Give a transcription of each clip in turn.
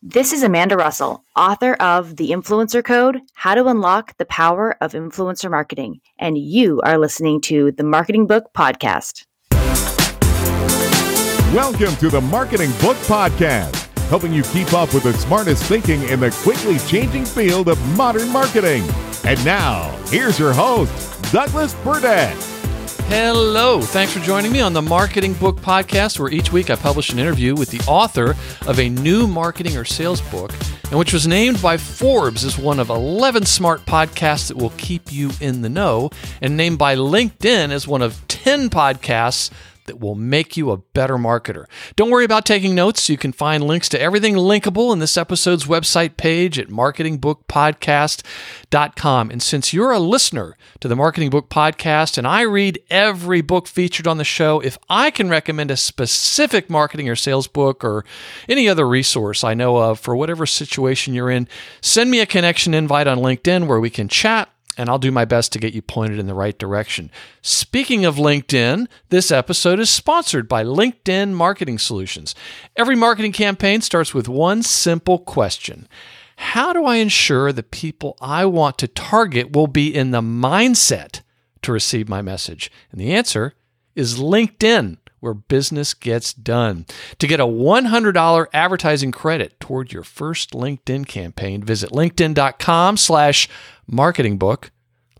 This is Amanda Russell, author of The Influencer Code, How to Unlock the Power of Influencer Marketing, and you are listening to the Marketing Book Podcast. Welcome to the Marketing Book Podcast, helping you keep up with the smartest thinking in the quickly changing field of modern marketing. And now, here's your host, Douglas Burdett. Hello. Thanks for joining me on the Marketing Book Podcast, where each week I publish an interview with the author of a new marketing or sales book, and which was named by Forbes as one of 11 smart podcasts that will keep you in the know, and named by LinkedIn as one of 10 podcasts that will make you a better marketer. Don't worry about taking notes. You can find links to everything linkable in this episode's website page at marketingbookpodcast.com. And since you're a listener to the Marketing Book Podcast and I read every book featured on the show, if I can recommend a specific marketing or sales book or any other resource I know of for whatever situation you're in, send me a connection invite on LinkedIn where we can chat, and I'll do my best to get you pointed in the right direction. Speaking of LinkedIn, this episode is sponsored by LinkedIn Marketing Solutions. Every marketing campaign starts with one simple question. How do I ensure the people I want to target will be in the mindset to receive my message? And the answer is LinkedIn, where business gets done. To get a $100 advertising credit toward your first LinkedIn campaign, visit linkedin.com/marketingbook,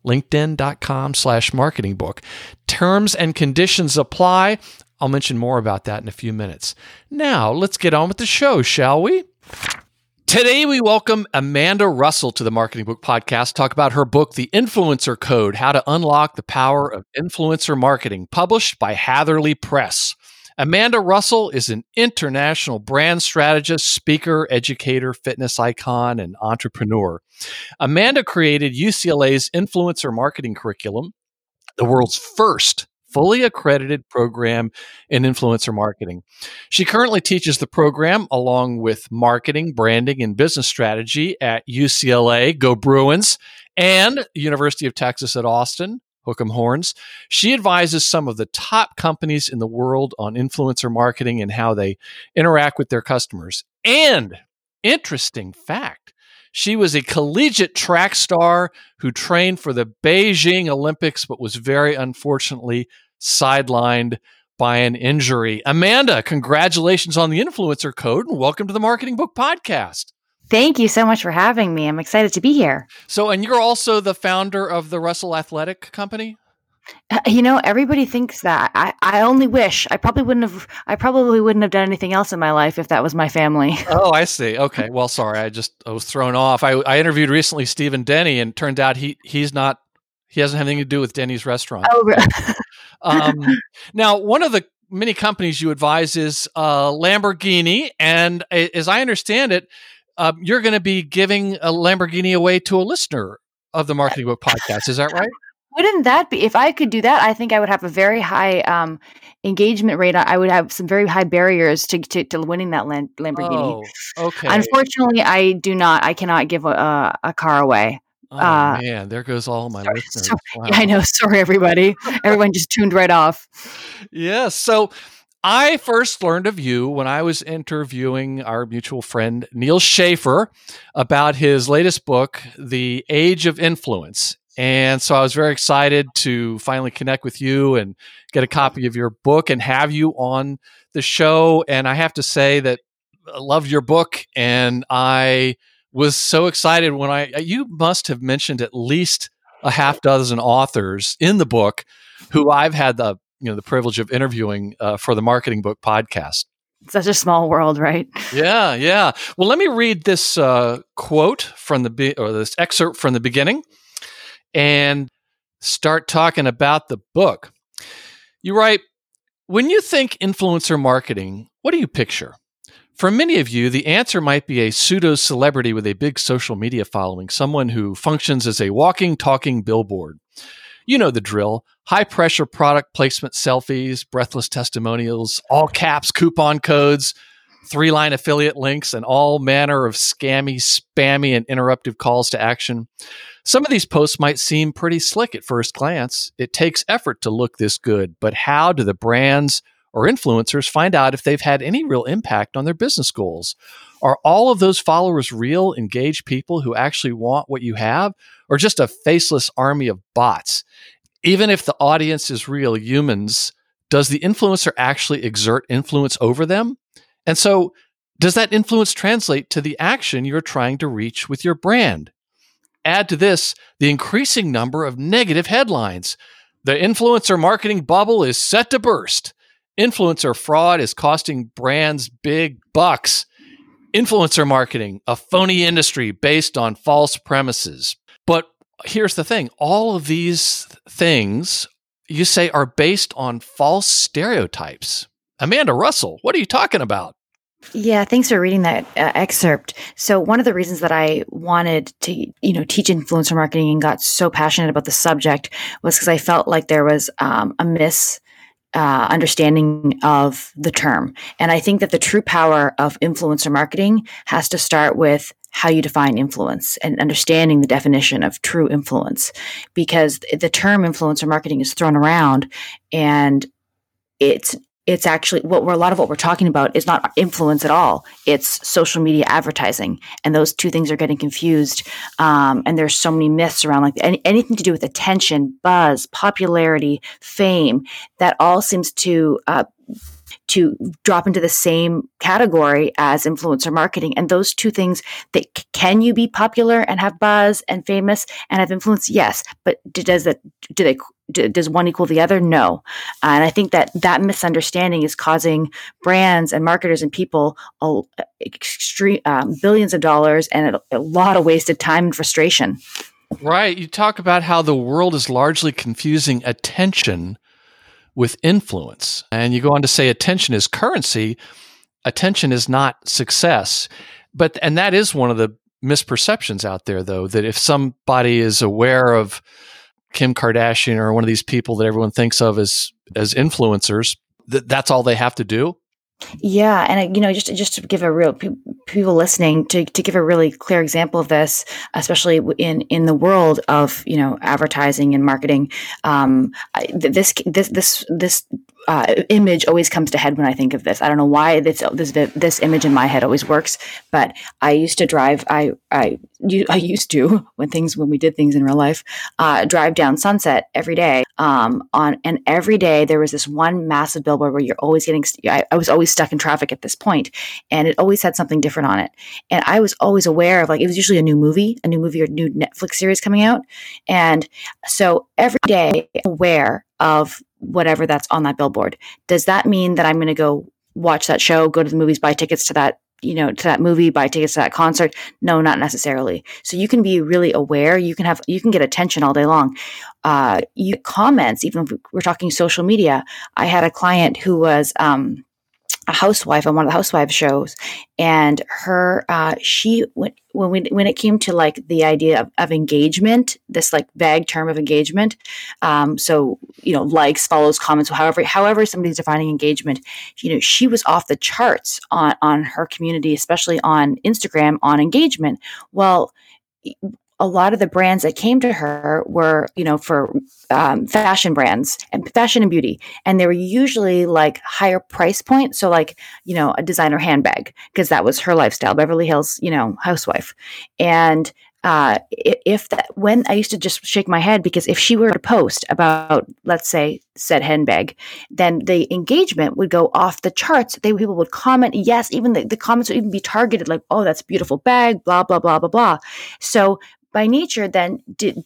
linkedin.com/marketingbook. Terms and conditions apply. I'll mention more about that in a few minutes. Now, let's get on with the show, shall we? Today, we welcome Amanda Russell to the Marketing Book Podcast to talk about her book, The Influencer Code, How to Unlock the Power of Influencer Marketing, published by Hatherley Press. Amanda Russell is an international brand strategist, speaker, educator, fitness icon, and entrepreneur. Amanda created UCLA's influencer marketing curriculum, the world's first fully accredited program in influencer marketing. She currently teaches the program along with marketing, branding, and business strategy at UCLA, go Bruins, and University of Texas at Austin, hook 'em horns. She advises some of the top companies in the world on influencer marketing and how they interact with their customers. And, interesting fact, she was a collegiate track star who trained for the Beijing Olympics, but was very unfortunately sidelined by an injury. Amanda, congratulations on the Influencer Code, and welcome to the Marketing Book Podcast. Thank you so much for having me. I'm excited to be here. So, and you're also the founder of the Russell Athletic Company? Everybody thinks that. I only wish. I probably wouldn't have done anything else in my life if that was my family. Oh, I see. Okay. Well, sorry. I was thrown off. I interviewed recently Stephen Denny, and turned out he hasn't anything to do with Denny's restaurant. Oh, really? Now, one of the many companies you advise is Lamborghini, and as I understand it, you're going to be giving a Lamborghini away to a listener of the Marketing Book Podcast. Is that right? Wouldn't that be, if I could do that, I think I would have a very high engagement rate. I would have some very high barriers to winning that Lamborghini. Oh, okay. Unfortunately, I cannot give a car away. Oh, man, there goes all my listeners. Wow. Yeah, I know. Sorry, everybody. Everyone just tuned right off. Yes. So I first learned of you when I was interviewing our mutual friend, Neal Schaffer, about his latest book, The Age of Influence. And so I was very excited to finally connect with you and get a copy of your book and have you on the show. And I have to say that I loved your book, and I was so excited when you must have mentioned at least a half dozen authors in the book who I've had the privilege of interviewing for the Marketing Book Podcast. Such a small world, right? Yeah. Well, let me read this quote from this excerpt from the beginning and start talking about the book. You write, when you think influencer marketing, what do you picture? For many of you, the answer might be a pseudo-celebrity with a big social media following, someone who functions as a walking, talking billboard. You know the drill. High-pressure product placement selfies, breathless testimonials, all caps coupon codes, 3-line affiliate links, and all manner of scammy, spammy, and interruptive calls to action. Some of these posts might seem pretty slick at first glance. It takes effort to look this good, but how do the brands or influencers find out if they've had any real impact on their business goals? Are all of those followers real, engaged people who actually want what you have, or just a faceless army of bots? Even if the audience is real humans, does the influencer actually exert influence over them? And so, does that influence translate to the action you're trying to reach with your brand? Add to this the increasing number of negative headlines. The influencer marketing bubble is set to burst. Influencer fraud is costing brands big bucks. Influencer marketing, a phony industry based on false premises. But here's the thing. All of these things you say are based on false stereotypes. Amanda Russell, what are you talking about? Yeah, thanks for reading that excerpt. So one of the reasons that I wanted to, teach influencer marketing and got so passionate about the subject was because I felt like there was a understanding of the term. And I think that the true power of influencer marketing has to start with how you define influence and understanding the definition of true influence, because the term influencer marketing is thrown around, and it's actually a lot of what we're talking about is not influence at all. It's social media advertising. And those two things are getting confused. And there's so many myths around anything to do with attention, buzz, popularity, fame, that all seems to drop into the same category as influencer marketing. And those two things, can you be popular and have buzz and famous and have influence? Yes. But does one equal the other? No. And I think that misunderstanding is causing brands and marketers and people extreme billions of dollars and a lot of wasted time and frustration. Right. You talk about how the world is largely confusing attention with influence. And you go on to say attention is currency. Attention is not success. And that is one of the misperceptions out there, though, that if somebody is aware of Kim Kardashian or one of these people that everyone thinks of as influencers, that's all they have to do. Yeah, and just to give a real people listening to give a really clear example of this, especially in the world of advertising and marketing, this image always comes to head when I think of this. I don't know why this image in my head always works, but I used to drive. I used to when we did things in real life, drive down Sunset every day. And every day there was this one massive billboard where you're always I was always stuck in traffic at this point, and it always had something different on it. And I was always aware of it was usually a new movie or new Netflix series coming out. And so every day aware of whatever that's on that billboard. Does that mean that I'm going to go watch that show, go to the movies, buy tickets to that, to that movie, buy tickets to that concert? No, not necessarily. So you can be really aware. You can get attention all day long. You comments, even if we're talking social media. I had a client who was, a housewife on one of the housewives shows, and her, when it came to the idea of engagement, this vague term of engagement. So, likes, follows, comments, however somebody's defining engagement, she was off the charts on her community, especially on Instagram, on engagement. Well, a lot of the brands that came to her were, for fashion brands and fashion and beauty. And they were usually higher price point. So a designer handbag, because that was her lifestyle, Beverly Hills, housewife. And when I used to just shake my head, because if she were to post about, let's say, said handbag, then the engagement would go off the charts. People would comment. Yes, even the comments would even be targeted, oh, that's a beautiful bag, blah, blah, blah, blah, blah. So by nature, then did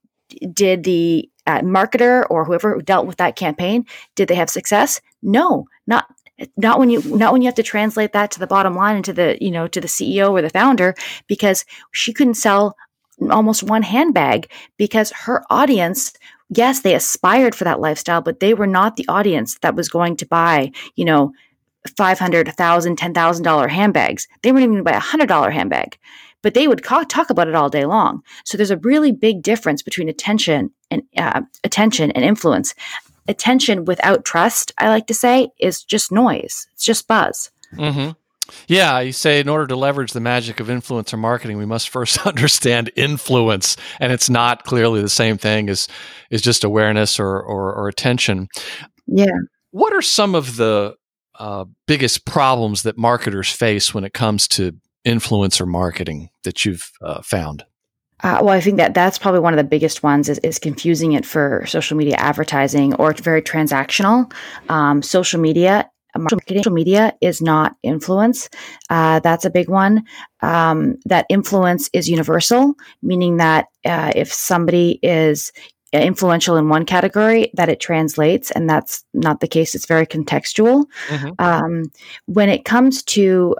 the marketer or whoever dealt with that campaign, did they have success? No, not when you have to translate that to the bottom line and to the CEO or the founder, because she couldn't sell almost one handbag because her audience, yes, they aspired for that lifestyle, but they were not the audience that was going to buy, $500, $1,000, $10,000 handbags. They weren't even going to buy a $100 handbag, but they would talk about it all day long. So there's a really big difference between attention and influence. Attention without trust, I like to say, is just noise. It's just buzz. Mm-hmm. Yeah, you say in order to leverage the magic of influencer marketing, we must first understand influence, and it's not clearly the same thing as just awareness or attention. Yeah. What are some of the biggest problems that marketers face when it comes to influencer marketing that you've found? Well, I think that's probably one of the biggest ones is confusing it for social media advertising or very transactional. Social media marketing, social media is not influence. That's a big one. That influence is universal, meaning that if somebody is influential in one category, that it translates, and that's not the case. It's very contextual. When it comes to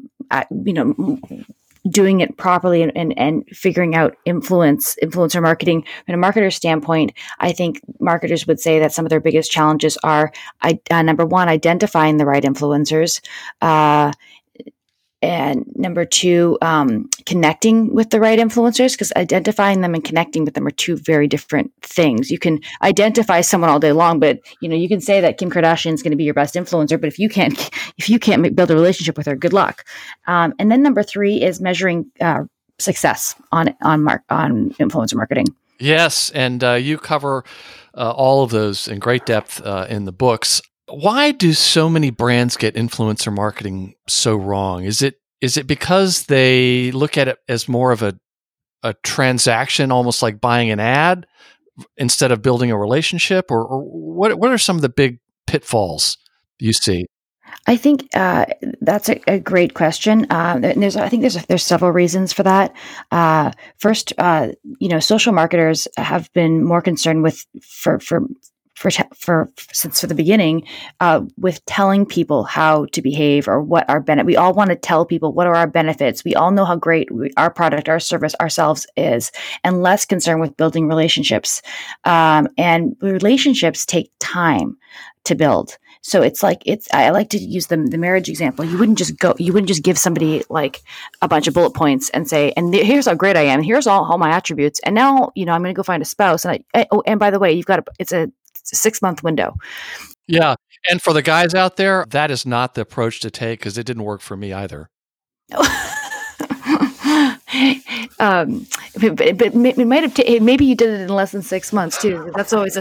doing it properly and figuring out influencer marketing from a marketer standpoint, I think marketers would say that some of their biggest challenges are number one, identifying the right influencers, and number two, connecting with the right influencers, because identifying them and connecting with them are two very different things. You can identify someone all day long, but you can say that Kim Kardashian is going to be your best influencer, but if you can't build a relationship with her, good luck. And then number three is measuring success on influencer marketing. Yes, and you cover all of those in great depth in the books. Why do so many brands get influencer marketing so wrong? Is it because they look at it as more of a transaction, almost like buying an ad, instead of building a relationship, or what are some of the big pitfalls you see? I think that's a great question. There's several reasons for that. First, social marketers have been more concerned with since the beginning, with telling people how to behave or what our benefit. We all want to tell people what are our benefits. We all know how great our product, our service, ourselves is, and less concerned with building relationships. And relationships take time to build. So I like to use the marriage example. You wouldn't just give somebody like a bunch of bullet points and say, and here's how great I am. Here's all my attributes. And now, I'm going to go find a spouse. And by the way, it's a 6-month window. Yeah. And for the guys out there, that is not the approach to take, because it didn't work for me either. But it might have maybe you did it in less than 6 months too. That's always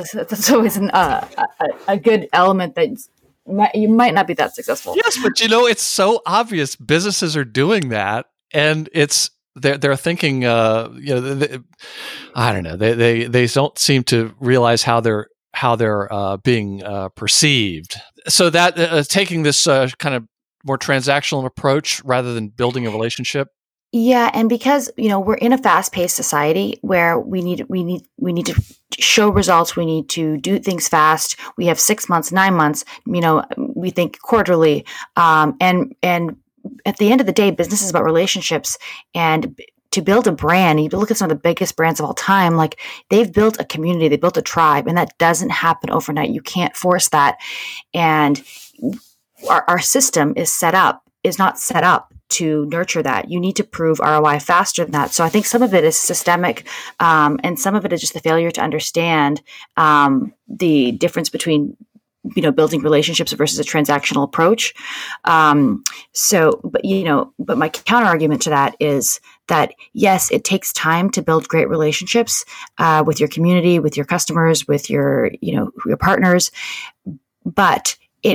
a good element that you might not be that successful. Yes, but it's so obvious businesses are doing that, and they're thinking, I don't know, they don't seem to realize how they're being perceived. So that taking this kind of more transactional approach rather than building a relationship. Yeah, and because we're in a fast-paced society where we need to show results, we need to do things fast. We have 6 months, 9 months. We think quarterly, and at the end of the day, business is about relationships. And to build a brand, you look at some of the biggest brands of all time, like they've built a community, they built a tribe, and that doesn't happen overnight. You can't force that. And our system is not set up to nurture that. You need to prove ROI faster than that. So I think some of it is systemic, and some of it is just the failure to understand the difference between building relationships versus a transactional approach. But my counter argument to that is that yes, it takes time to build great relationships with your community, with your customers, with your partners, but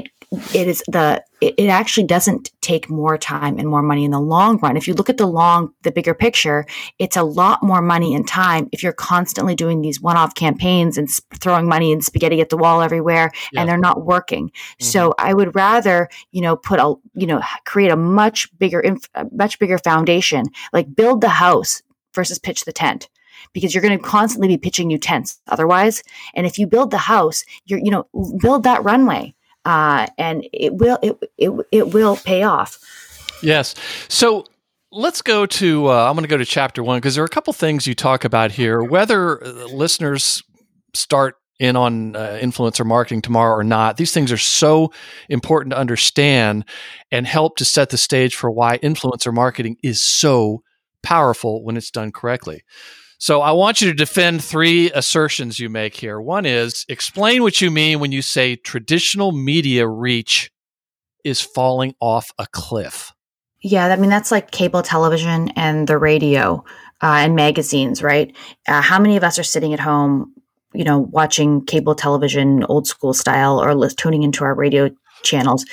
it actually doesn't take more time and more money in the long run. If you look at the bigger picture, it's a lot more money and time if you're constantly doing these one-off campaigns and throwing money and spaghetti at the wall everywhere, and they're not working. Mm-hmm. So I would rather, create a much bigger foundation, like build the house versus pitch the tent, because you're going to constantly be pitching new tents otherwise. And if you build the house, build that runway. And it will pay off. Yes. So let's go to, I'm going to go to chapter 1, because there are a couple things you talk about here, whether listeners start in on influencer marketing tomorrow or not. These things are so important to understand and help to set the stage for why influencer marketing is so powerful when it's done correctly. So I want you to defend 3 assertions you make here. One is, explain what you mean when you say traditional media reach is falling off a cliff. Yeah, that's like cable television and the radio and magazines, right? How many of us are sitting at home, watching cable television, old school style, or tuning into our radio channels.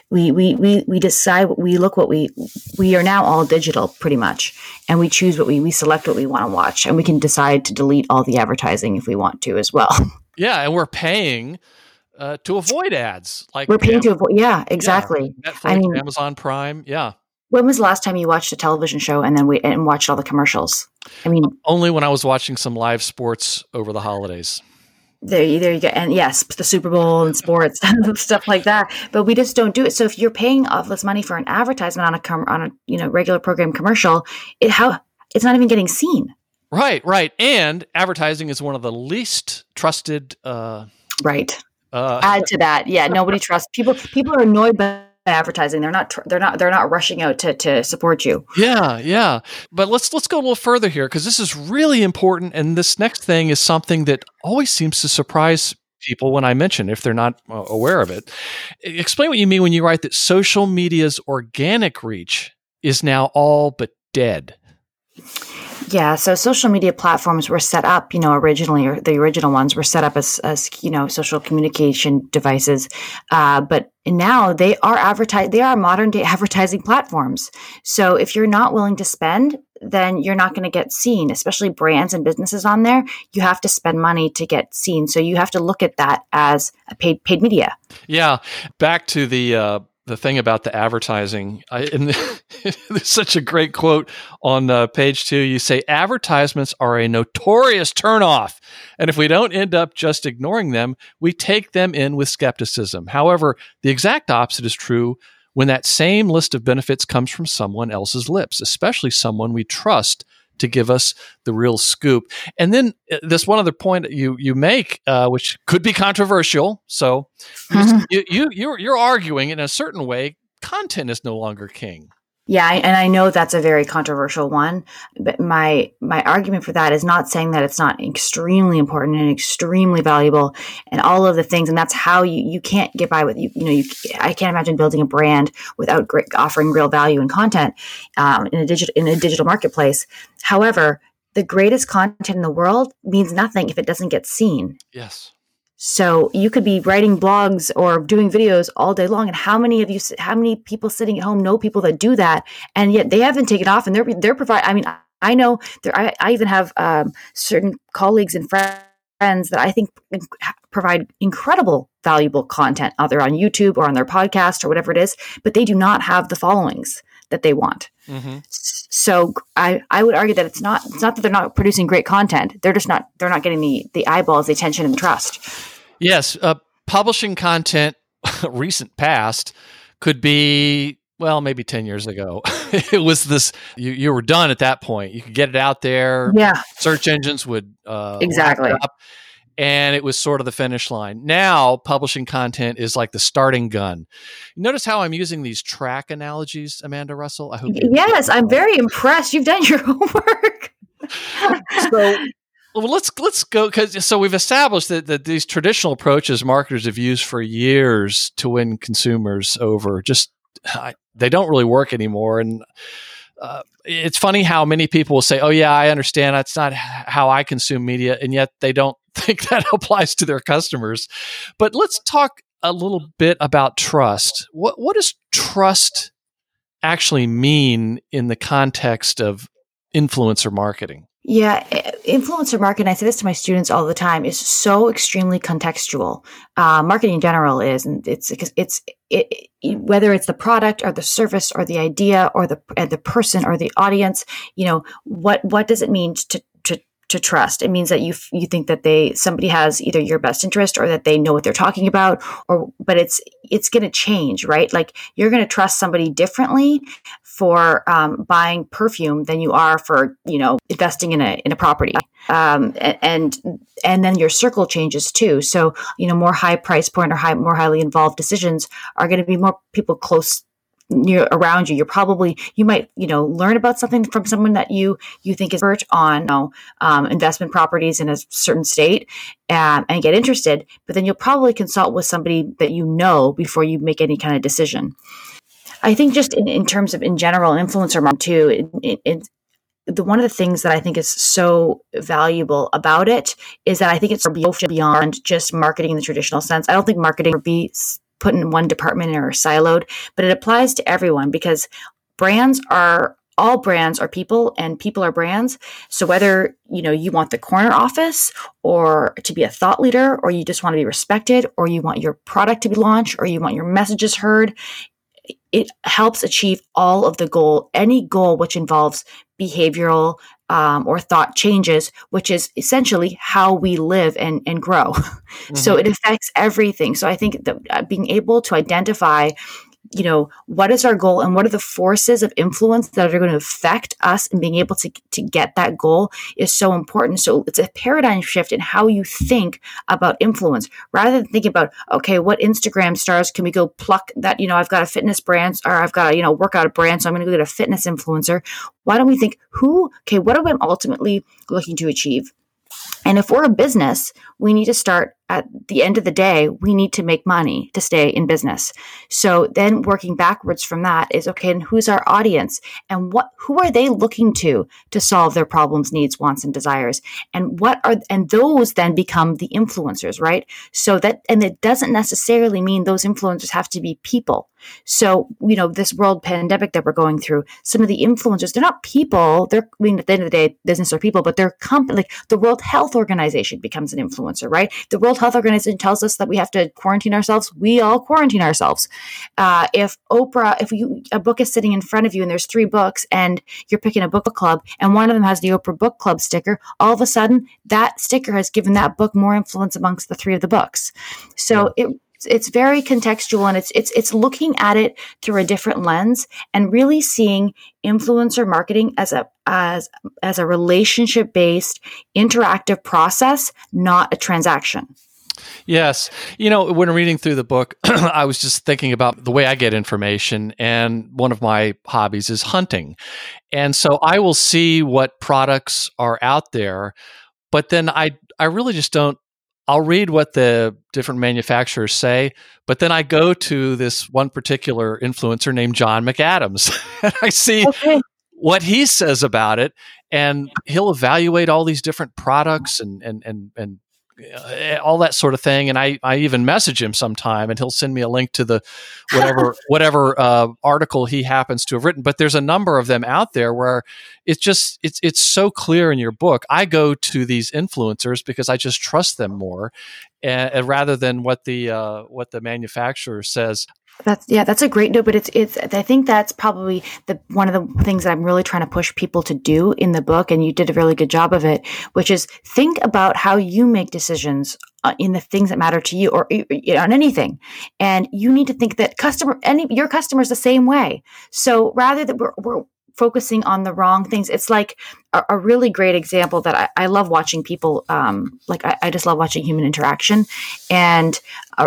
We decide, we look what we are now all digital pretty much, and we choose we select what we want to watch, and we can decide to delete all the advertising if we want to as well. Yeah, and we're paying to avoid ads. Like we're paying to avoid. Yeah, exactly. Yeah, Netflix, Amazon Prime. Yeah. When was the last time you watched a television show and then watched all the commercials? I mean, only when I was watching some live sports over the holidays. There you go. And yes, the Super Bowl and sports, stuff like that. But we just don't do it. So if you're paying all this money for an advertisement on a regular program commercial, it's not even getting seen. Right. And advertising is one of the least trusted. Right. Add to that, yeah. Nobody trusts people. People are annoyed by advertising. They're not rushing out to support you. Yeah. But let's go a little further here, because this is really important, and this next thing is something that always seems to surprise people when I mention, if they're not aware of it. Explain what you mean when you write that social media's organic reach is now all but dead. Yeah, so social media platforms were set up, originally, or the original ones were set up as social communication devices, but now they are modern day advertising platforms. So if you're not willing to spend, then you're not going to get seen, especially brands and businesses on there. You have to spend money to get seen. So you have to look at that as a paid media. Yeah, back to the thing about the advertising, there's such a great quote on page 2. You say, advertisements are a notorious turnoff, and if we don't end up just ignoring them, we take them in with skepticism. However, the exact opposite is true when that same list of benefits comes from someone else's lips, especially someone we trust to give us the real scoop. And then this one other point that you make, which could be controversial. So you're arguing in a certain way, content is no longer king. Yeah, and I know that's a very controversial one, but my argument for that is not saying that it's not extremely important and extremely valuable and all of the things, and that's how you can't get by with I can't imagine building a brand without offering real value and content in a digital marketplace. However, the greatest content in the world means nothing if it doesn't get seen. Yes. So you could be writing blogs or doing videos all day long, and how many people sitting at home know people that do that, and yet they haven't taken off, and they're providing. I mean, I know I even have certain colleagues and friends that I think provide incredible, valuable content, either on YouTube or on their podcast or whatever it is, but they do not have the followings that they want. Mm-hmm. So I would argue that it's not that they're not producing great content. They're not getting the eyeballs, the attention, and the trust. Yes. Publishing content recent past could be, well, maybe 10 years ago. It was this, you were done at that point. You could get it out there. Yeah. Search engines would exactly. Look it up, and it was sort of the finish line. Now, publishing content is like the starting gun. Notice how I'm using these track analogies, Amanda Russell? I hope. Yes, I'm very impressed. You've done your homework. Well, let's go, because we've established that these traditional approaches marketers have used for years to win consumers over, they don't really work anymore. And it's funny how many people will say, "Oh yeah, I understand. That's not how I consume media," and yet they don't think that applies to their customers. But let's talk a little bit about trust. What does trust actually mean in the context of influencer marketing? Yeah, influencer marketing, I say this to my students all the time, is so extremely contextual. Marketing in general is, and it's whether it's the product or the service or the idea or the person or the audience, what does it mean to trust? It means that you think that somebody has either your best interest or that they know what they're talking about, but it's going to change, right? Like you're going to trust somebody differently for buying perfume than you are for investing in a property, and then your circle changes too. So more high price point or more highly involved decisions are going to be more people close around you. You might learn about something from someone that you think is expert on investment properties in a certain state and get interested, but then you'll probably consult with somebody that before you make any kind of decision. I think just in terms of in general influencer marketing too, one of the things that I think is so valuable about it is that I think it's beyond just marketing in the traditional sense. I don't think marketing would be put in one department or siloed, but it applies to everyone because all brands are people and people are brands. So whether, you want the corner office or to be a thought leader, or you just want to be respected, or you want your product to be launched, or you want your messages heard, it helps achieve all of any goal which involves behavioral or thought changes, which is essentially how we live and grow. Mm-hmm. So it affects everything. So I think that being able to identify what is our goal and what are the forces of influence that are going to affect us, and being able to get that goal is so important. So it's a paradigm shift in how you think about influence, rather than thinking about, okay, what Instagram stars can we go pluck that, I've got a fitness brand, or I've got a, workout brand, so I'm going to go get a fitness influencer. Why don't we think what am I ultimately looking to achieve? And if we're a business, we need to start at the end of the day, we need to make money to stay in business. So then working backwards from that is, okay, and who's our audience, and who are they looking to solve their problems, needs, wants, and desires? And those then become the influencers, right? So and it doesn't necessarily mean those influencers have to be people. So, this world pandemic that we're going through, some of the influencers, they're not people. At the end of the day, business are people, but they're company. Like the World Health Organization becomes an influencer, right? The World Health Organization tells us that we have to quarantine ourselves. We all quarantine ourselves. If a book is sitting in front of you and there's 3 books and you're picking a book club and one of them has the Oprah Book Club sticker, all of a sudden that sticker has given that book more influence amongst the 3 of the books. So it's very contextual, and it's looking at it through a different lens and really seeing influencer marketing as a relationship-based interactive process, not a transaction. Yes. When reading through the book, I was just thinking about the way I get information, and one of my hobbies is hunting. And so I will see what products are out there, but then I really just don't. I'll read what the different manufacturers say, but then I go to this one particular influencer named John McAdams, and I see what he says about it, and he'll evaluate all these different products and all that sort of thing. And I even message him sometime, and he'll send me a link to the whatever article he happens to have written. But there's a number of them out there where it's so clear in your book. I go to these influencers because I just trust them more, rather than what the manufacturer says. That's a great note, but it's I think that's probably one of the things that I'm really trying to push people to do in the book, and you did a really good job of it, which is think about how you make decisions in the things that matter to you, or on anything. And you need to think that your customer is the same way. So rather that we're focusing on the wrong things. It's like a really great example that I love watching people, I just love watching human interaction. And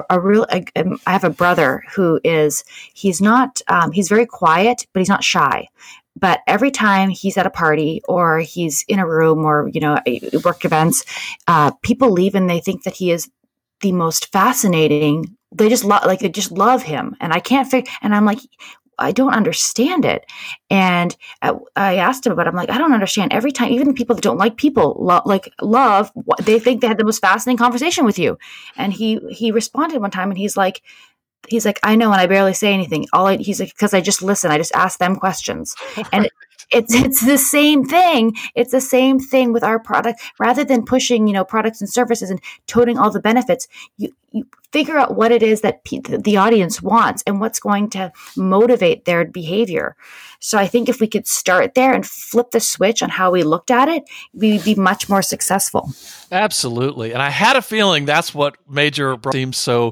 I have a brother who he's very quiet, but he's not shy. But every time he's at a party or he's in a room or, work events, people leave and they think that he is the most fascinating. They just love him. And I can't figure, and I'm like, I don't understand it. And I asked him about it. I'm like, I don't understand. Every time, even the people that don't like people love, they think they had the most fascinating conversation with you. And he responded one time and he's like, I know, and I barely say anything. He's like, because I just listen. I just ask them questions. And it's the same thing. It's the same thing with our product. Rather than pushing, products and services and toting all the benefits, you figure out what it is that the audience wants and what's going to motivate their behavior. So I think if we could start there and flip the switch on how we looked at it, we'd be much more successful. Absolutely. And I had a feeling that's what made your brother seem so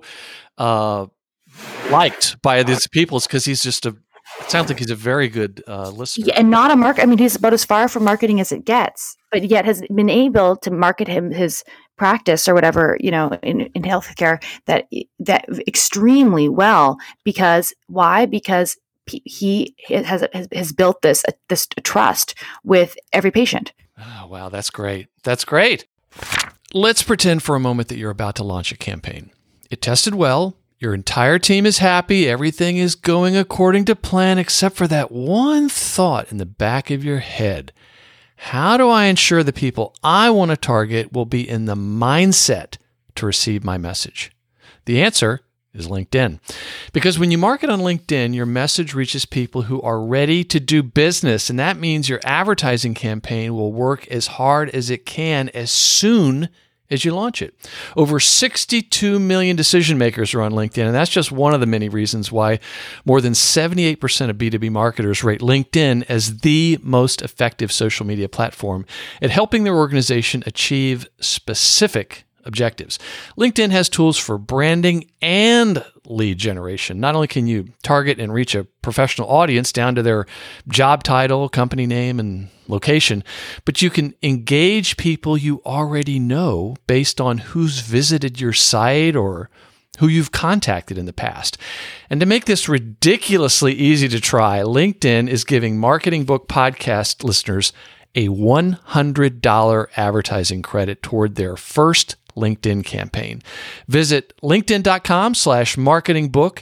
liked by these people, is because it sounds like he's a very good listener. Yeah, and not a market. I mean, he's about as far from marketing as it gets, but yet has been able to market his practice or whatever, in healthcare that extremely well. Because why? Because he has built this trust with every patient. Oh, wow, that's great. That's great. Let's pretend for a moment that you're about to launch a campaign. It tested well. Your entire team is happy. Everything is going according to plan, except for that one thought in the back of your head. How do I ensure the people I want to target will be in the mindset to receive my message? The answer is LinkedIn. Because when you market on LinkedIn, your message reaches people who are ready to do business. And that means your advertising campaign will work as hard as it can as soon as you launch it. Over 62 million decision makers are on LinkedIn, and that's just one of the many reasons why more than 78% of B2B marketers rate LinkedIn as the most effective social media platform at helping their organization achieve specific objectives. LinkedIn has tools for branding and lead generation. Not only can you target and reach a professional audience down to their job title, company name, and location, but you can engage people you already know based on who's visited your site or who you've contacted in the past. And to make this ridiculously easy to try, LinkedIn is giving Marketing Book podcast listeners a $100 advertising credit toward their first LinkedIn campaign. Visit linkedin.com/marketingbook,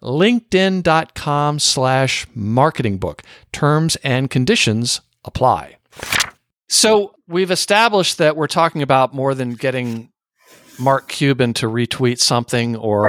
linkedin.com/marketingbook. Terms and conditions apply. So we've established that we're talking about more than getting Mark Cuban to retweet something or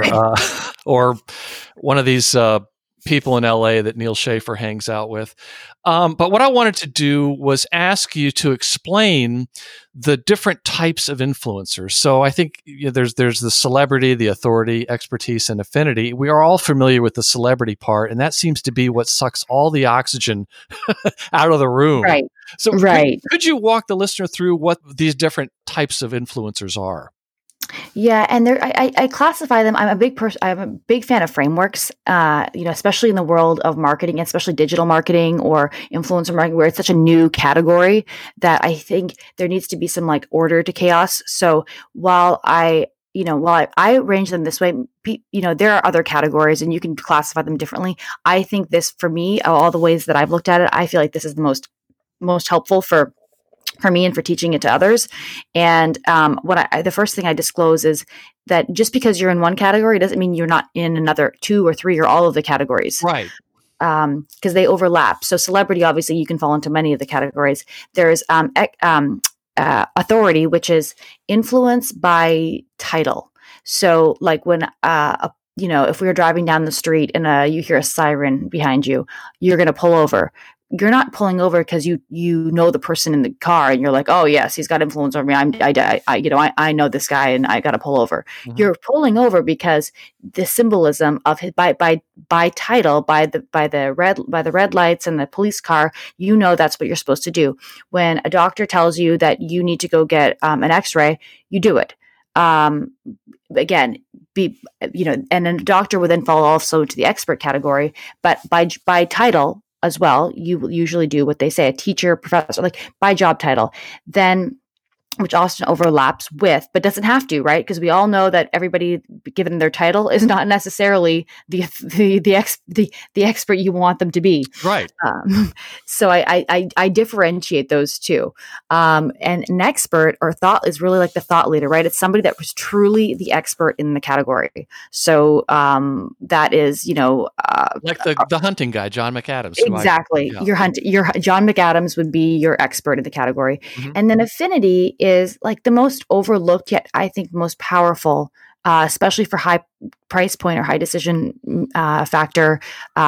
one of these people in LA that Neal Schaffer hangs out with. But what I wanted to do was ask you to explain the different types of influencers. So I think there's the celebrity, the authority, expertise, and affinity. We are all familiar with the celebrity part, and that seems to be what sucks all the oxygen out of the room. Right. So Right. could you walk the listener through what these different types of influencers are? Yeah, and I classify them. I'm a big person. I'm a big fan of frameworks. Especially in the world of marketing, especially digital marketing or influencer marketing, where it's such a new category that I think there needs to be some like order to chaos. So while I arrange them this way, there are other categories and you can classify them differently. I think this, for me, all the ways that I've looked at it, I feel like this is the most helpful for me and for teaching it to others. And the first thing I disclose is that just because you're in one category doesn't mean you're not in another 2 or 3 or all of the categories. Right. Because they overlap. So celebrity, obviously, you can fall into many of the categories. There's authority, which is influence by title. So like when if we were driving down the street and you hear a siren behind you, you're going to pull over. You're not pulling over because you know the person in the car and you're like, oh yes, he's got influence over me. I know this guy and I got to pull over. Mm-hmm. You're pulling over because the symbolism of his by title, by the red lights and the police car, that's what you're supposed to do. When a doctor tells you that you need to go get an X-ray, you do it. Again, and then a doctor would then fall also into the expert category, but by title as well, you will usually do what they say, a teacher, professor, like by job title, then, which often overlaps with, but doesn't have to, right? Because we all know that everybody, given their title, is not necessarily the expert you want them to be. Right. So I differentiate those two. And an expert or thought is really like the thought leader, right? It's somebody that was truly the expert in the category. So that is, like the hunting guy, John McAdams. Exactly. Your John McAdams would be your expert in the category. Mm-hmm. And then affinity is like the most overlooked, yet I think most powerful, especially for high price point or high decision factor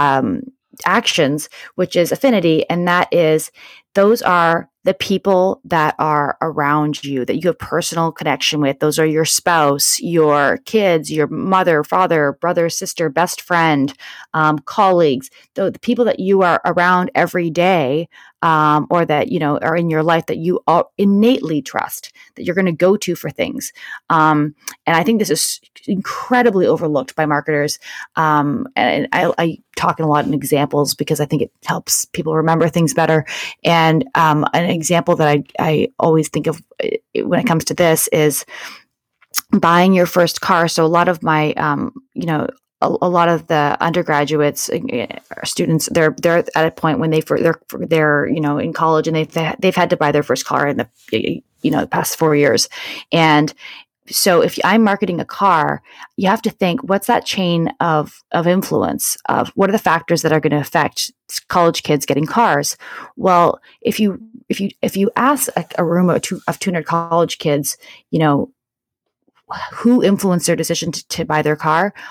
actions, which is affinity. And that is, those are the people that are around you, that you have personal connection with. Those are your spouse, your kids, your mother, father, brother, sister, best friend, colleagues, the people that you are around every day, or that, are in your life that you innately trust, that you're going to go to for things. And I think this is incredibly overlooked by marketers. And I talk in a lot in examples because I think it helps people remember things better. And an example that I always think of when it comes to this is buying your first car. So a lot of my, a lot of the undergraduates, students, they're at a point when they're in college and they've had to buy their first car in the past 4 years. And so if I'm marketing a car, you have to think, what's that chain of influence of what are the factors that are going to affect college kids getting cars? Well, if you ask a room of 200 college kids, who influenced their decision to buy their car,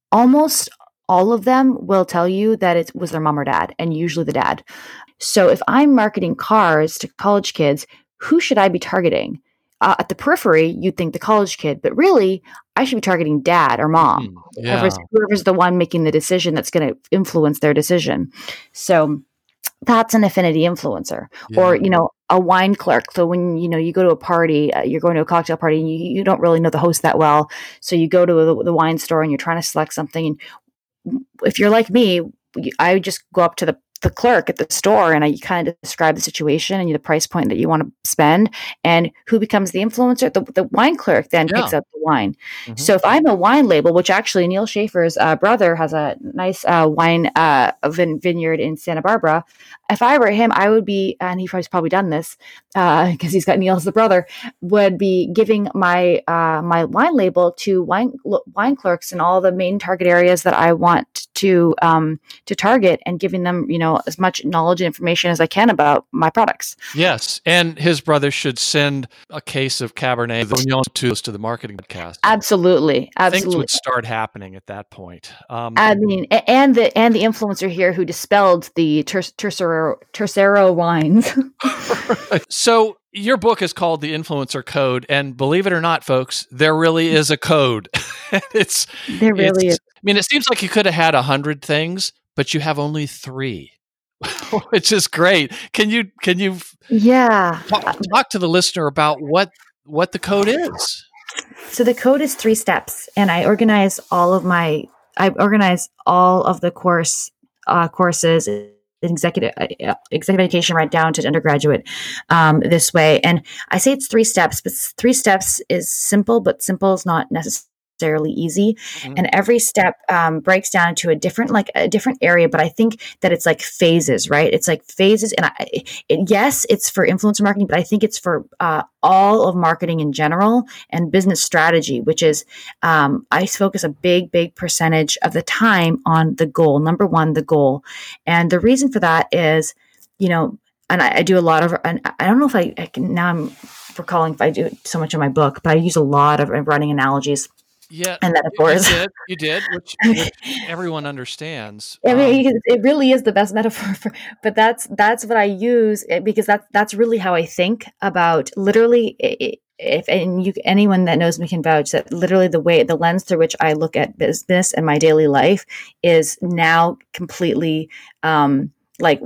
almost all of them will tell you that it was their mom or dad, and usually the dad. So if I'm marketing cars to college kids, who should I be targeting? At the periphery, you'd think the college kid, but really, I should be targeting dad or mom, whoever's the one making the decision that's going to influence their decision. So that's an affinity influencer, or, a wine clerk. So when, you go to a party, you're going to a cocktail party and you don't really know the host that well. So you go to the wine store and you're trying to select something. And if you're like me, I just go up to the clerk at the store and I kind of describe the situation and the price point that you want to spend, and who becomes the influencer. The wine clerk then picks up the wine. Mm-hmm. So if I'm a wine label, which actually Neil Schaefer's brother has a nice wine vineyard in Santa Barbara. If I were him, I would be, and he's probably done this because he's got Neil as the brother, would be giving my my wine label to wine clerks in all the main target areas that I want to target, and giving them, as much knowledge and information as I can about my products. Yes. And his brother should send a case of Cabernet Sauvignon to the marketing podcast. Absolutely. Things would start happening at that point. I mean, and the influencer here who dispelled the Tercero wines. So your book is called The Influencer Code, and believe it or not, folks, there really is a code. There really is. I mean, it seems like you could have had 100 things, but you have only 3, which is great. Can you talk to the listener about what the code is? So the code is 3 steps, and I organize all of the courses in executive education right down to undergraduate this way. And I say it's 3 steps, but 3 steps is simple, but simple is not necessarily easy. Mm-hmm. And every step breaks down into a different area, but I think that it's like phases, right? It's like phases. And yes, it's for influencer marketing, but I think it's for all of marketing in general and business strategy, which is I focus a big percentage of the time on the goal. Number 1, the goal. And the reason for that is, and I do a lot of, and I don't know if I can, now I'm recalling if I do so much in my book, but I use a lot of running analogies. Yeah, and metaphors. You did, which everyone understands. I mean, it really is the best metaphor but that's what I use, because that's really how I think about literally. Anyone that knows me can vouch that literally the lens through which I look at business and my daily life is now completely like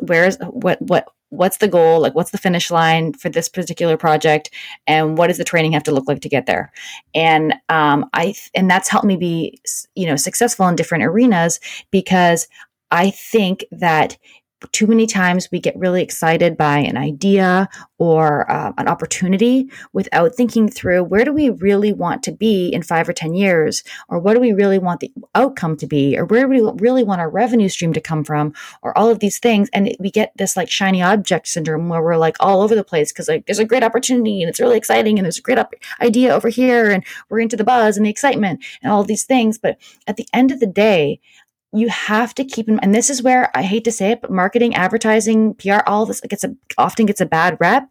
what's the goal? Like, what's the finish line for this particular project? And what does the training have to look like to get there? And and that's helped me be, successful in different arenas, because I think that too many times we get really excited by an idea or an opportunity without thinking through, where do we really want to be in 5 or 10 years? Or what do we really want the outcome to be? Or where do we really want our revenue stream to come from? Or all of these things. And we get this like shiny object syndrome where we're like all over the place because like there's a great opportunity and it's really exciting and there's a great idea over here and we're into the buzz and the excitement and all of these things. But at the end of the day, you have to keep in mind, and this is where I hate to say it, but marketing, advertising, PR, all of this often gets a bad rep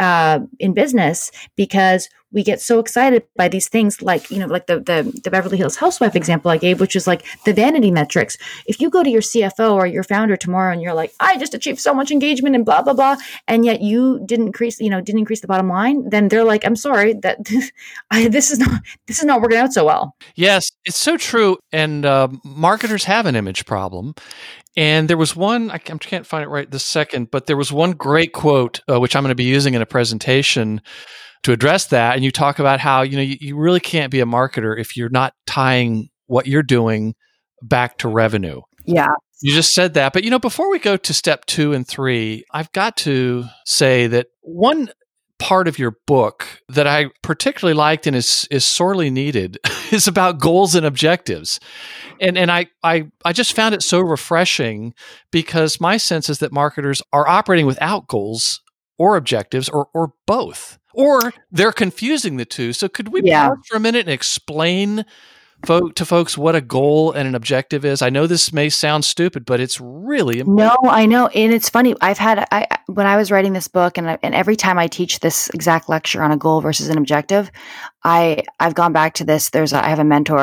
in business, because we get so excited by these things like, like the Beverly Hills Housewife example I gave, which is like the vanity metrics. If you go to your CFO or your founder tomorrow and you're like, I just achieved so much engagement and blah, blah, blah, and yet you didn't increase the bottom line, then they're like, I'm sorry that this is not working out so well. Yes, it's so true. And marketers have an image problem. And there was one, I can't find it right this second, but there was one great quote, which I'm going to be using in a presentation to address that. And you talk about how, you really can't be a marketer if you're not tying what you're doing back to revenue. Yeah. You just said that. But, before we go to step 2 and 3, I've got to say that one part of your book that I particularly liked and is sorely needed is about goals and objectives. And I just found it so refreshing, because my sense is that marketers are operating without goals or objectives or both, or they're confusing the two. So could we pause for a minute and explain to folks what a goal and an objective is? I know this may sound stupid, but it's really important. No, I know. And it's funny. When I was writing this book, and every time I teach this exact lecture on a goal versus an objective, I've gone back to this. I have a mentor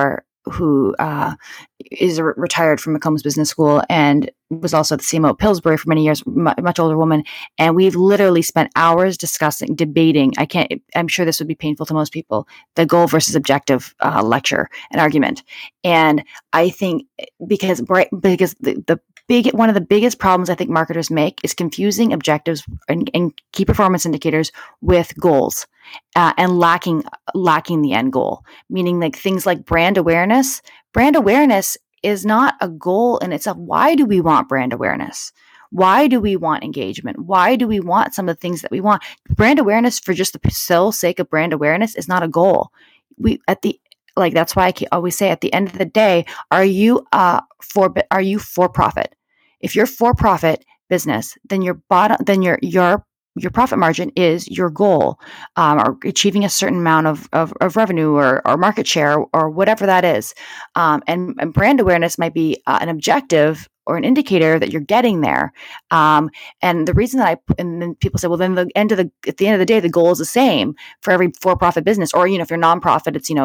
is retired from McCombs Business School and was also the CMO at Pillsbury for many years, much older woman. And we've literally spent hours debating. I'm sure this would be painful to most people, the goal versus objective lecture and argument. And I think because one of the biggest problems I think marketers make is confusing objectives and key performance indicators with goals, and lacking the end goal. Meaning, like things like brand awareness. Brand awareness is not a goal in itself. Why do we want brand awareness? Why do we want engagement? Why do we want some of the things that we want? Brand awareness for just the sole sake of brand awareness is not a goal. That's why I always say at the end of the day, are you for profit? If you're for profit business, then your profit margin is your goal, or achieving a certain amount of revenue or market share or whatever that is. And brand awareness might be an objective or an indicator that you're getting there. And the reason that and then people say, well, then at the end of the day, the goal is the same for every for-profit business. Or, if you're nonprofit, it's,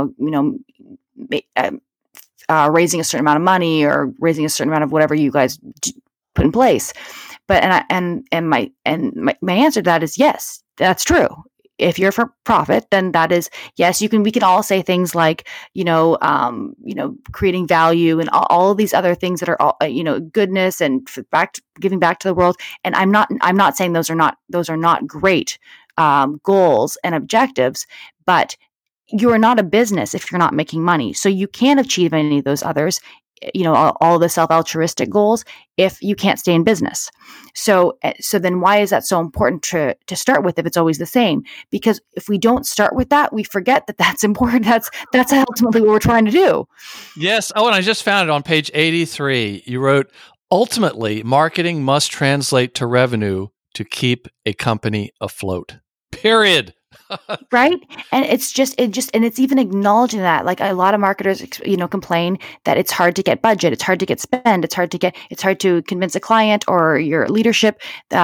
raising a certain amount of money or raising a certain amount of whatever you guys put in place. But my answer to that is yes, that's true. If you're for profit, then that is yes. We can all say things like creating value and all of these other things that are all goodness and giving back to the world. And I'm not saying those are not great goals and objectives, but you are not a business if you're not making money. So you can't achieve any of those others, all the self-altruistic goals, if you can't stay in business. So then why is that so important to start with if it's always the same? Because if we don't start with that, we forget that that's important. That's ultimately what we're trying to do. Yes. Oh, and I just found it on page 83. You wrote, ultimately, marketing must translate to revenue to keep a company afloat. Period. Right. And and it's even acknowledging that, like, a lot of marketers, complain that it's hard to get budget. It's hard to get spend. It's hard to convince a client or your leadership,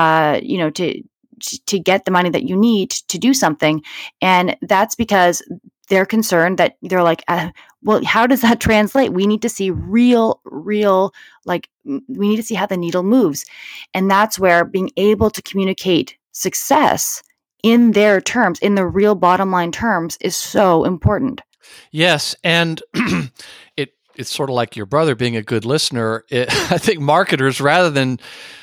to get the money that you need to do something. And that's because they're concerned that they're like, well, how does that translate? We need to see real, we need to see how the needle moves. And that's where being able to communicate success in their terms, in the real bottom line terms, is so important. Yes. And it's sort of like your brother being a good listener. I think marketers, rather than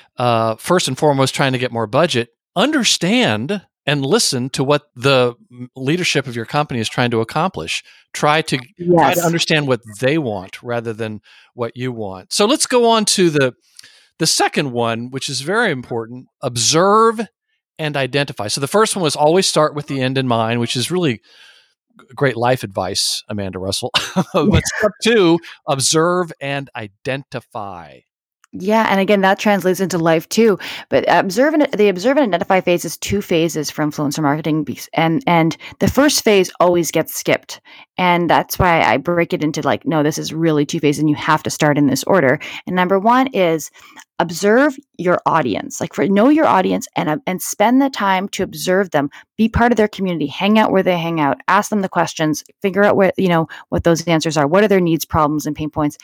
first and foremost trying to get more budget, understand and listen to what the leadership of your company is trying to accomplish. Try to understand what they want rather than what you want. So let's go on to the second one, which is very important: observe and identify. So the first one was always start with the end in mind, which is really great life advice, Amanda Russell. But step 2, observe and identify. Yeah, and again, that translates into life too. But the observe and identify phase is 2 phases for influencer marketing, and the first phase always gets skipped, and that's why I break it into no, this is really 2 phases, and you have to start in this order. And number 1 is observe your audience, know your audience and spend the time to observe them, be part of their community, hang out where they hang out, ask them the questions, figure out what those answers are, what are their needs, problems, and pain points,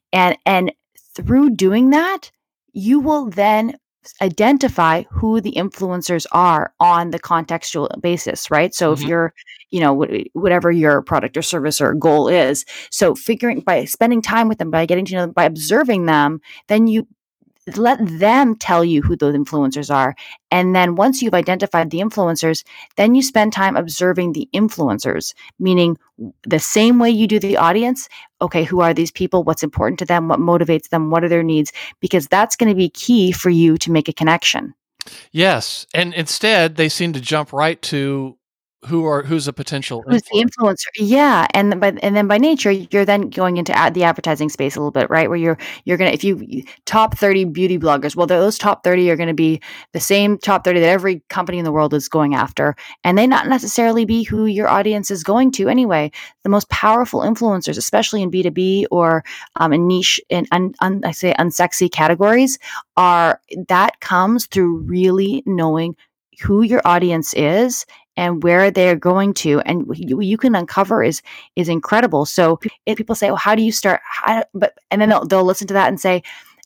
and through doing that, you will then identify who the influencers are on the contextual basis, right? So if you're, whatever your product or service or goal is, so by spending time with them, by getting to know them, by observing them, then you let them tell you who those influencers are. And then once you've identified the influencers, then you spend time observing the influencers, meaning the same way you do the audience. Okay, who are these people? What's important to them? What motivates them? What are their needs? Because that's going to be key for you to make a connection. Yes. And instead, they seem to jump right to who's a potential who's the influencer. Yeah. And then by nature, you're then going into the advertising space a little bit, right? Where you're going to, if you top 30 beauty bloggers, well, those top 30 are going to be the same top 30 that every company in the world is going after. And they not necessarily be who your audience is going to anyway. The most powerful influencers, especially in B2B or in niche and I say unsexy categories, that comes through really knowing who your audience is and where they're going to, and what you can uncover is incredible. So if people say, well, how do you start? And then they'll listen to that and say,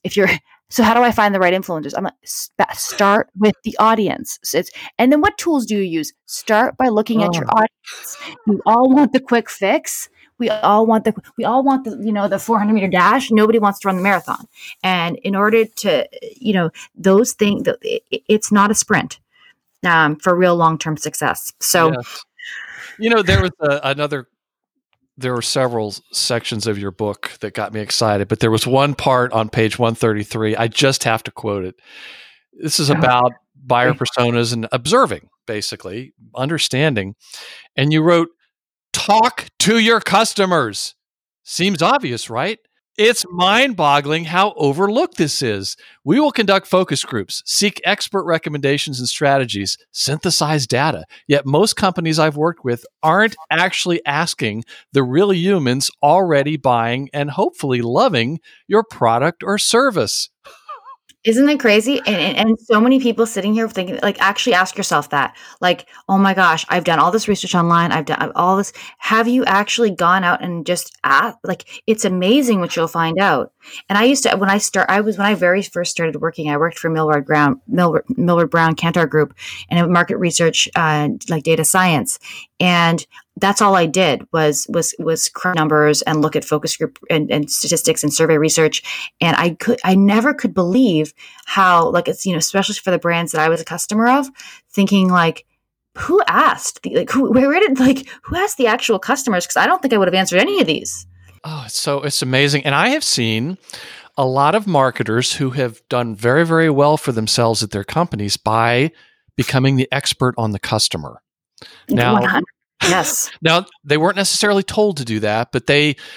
so how do I find the right influencers? I'm like, start with the audience. And then what tools do you use? Start by looking at your audience. You all want the quick fix. We all want the 400-meter dash. Nobody wants to run the marathon. And in order to, those things, it's not a sprint for real long-term success. So, there was there were several sections of your book that got me excited, but there was one part on page 133. I just have to quote it. This is about buyer personas and observing, basically, understanding. And you wrote, talk to your customers. Seems obvious, right? It's mind-boggling how overlooked this is. We will conduct focus groups, seek expert recommendations and strategies, synthesize data. Yet most companies I've worked with aren't actually asking the real humans already buying and hopefully loving your product or service. Isn't it crazy? And so many people sitting here thinking, like, actually ask yourself that, like, oh my gosh, I've done all this research online. I've done all this. Have you actually gone out and just asked? Like, it's amazing what you'll find out. And I used to, when I very first started working, I worked for Millward Brown Kantar Group and in market research, like data science. And that's all I did was crunch numbers and look at focus group and statistics and survey research. And I never could believe how, like, it's, especially for the brands that I was a customer of, thinking like, who asked? Who asked the actual customers? Because I don't think I would have answered any of these. Oh, it's amazing. And I have seen a lot of marketers who have done very, very well for themselves at their companies by becoming the expert on the customer. Now, 100. Yes. Now, they weren't necessarily told to do that, but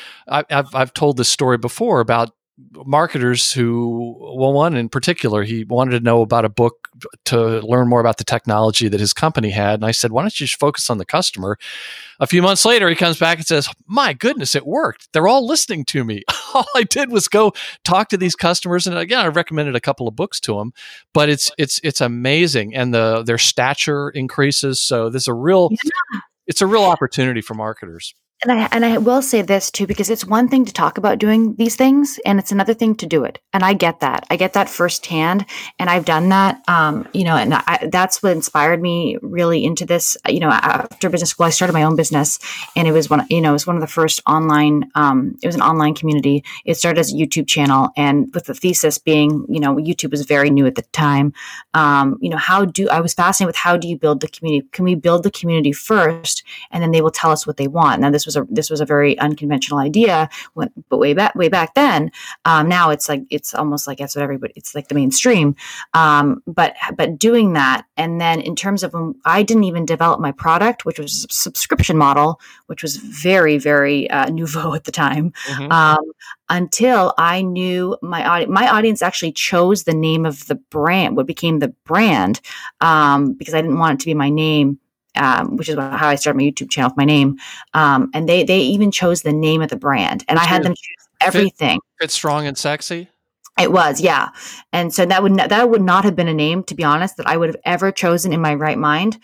I've told this story before about marketers who, well, one in particular, he wanted to know about a book to learn more about the technology that his company had. And I said, why don't you just focus on the customer? A few months later, he comes back and says, my goodness, it worked. They're all listening to me. All I did was go talk to these customers. And again, I recommended a couple of books to them, but it's amazing. And their stature increases. So there's it's a real opportunity for marketers. And I will say this too, because it's one thing to talk about doing these things, and it's another thing to do it. And I get that. I get that firsthand, and I've done that. And that's what inspired me really into this. After business school, I started my own business, and it was one of the first online. It was an online community. It started as a YouTube channel, and with the thesis being, YouTube was very new at the time. I was fascinated with how do you build the community? Can we build the community first, and then they will tell us what they want? Now, this was a very unconventional idea, but way back then. Now it's almost like that's what everybody. It's like the mainstream. But doing that, and then in terms of when I didn't even develop my product, which was a subscription model, which was very very nouveau at the time. Mm-hmm. Until I knew my audience actually chose the name of the brand, what became the brand, because I didn't want it to be my name. Which is how I started my YouTube channel with my name. And they even chose the name of the brand, and I had them choose everything. Fit Strong and Sexy. It was, yeah. And so that would not have been a name, to be honest, that I would have ever chosen in my right mind.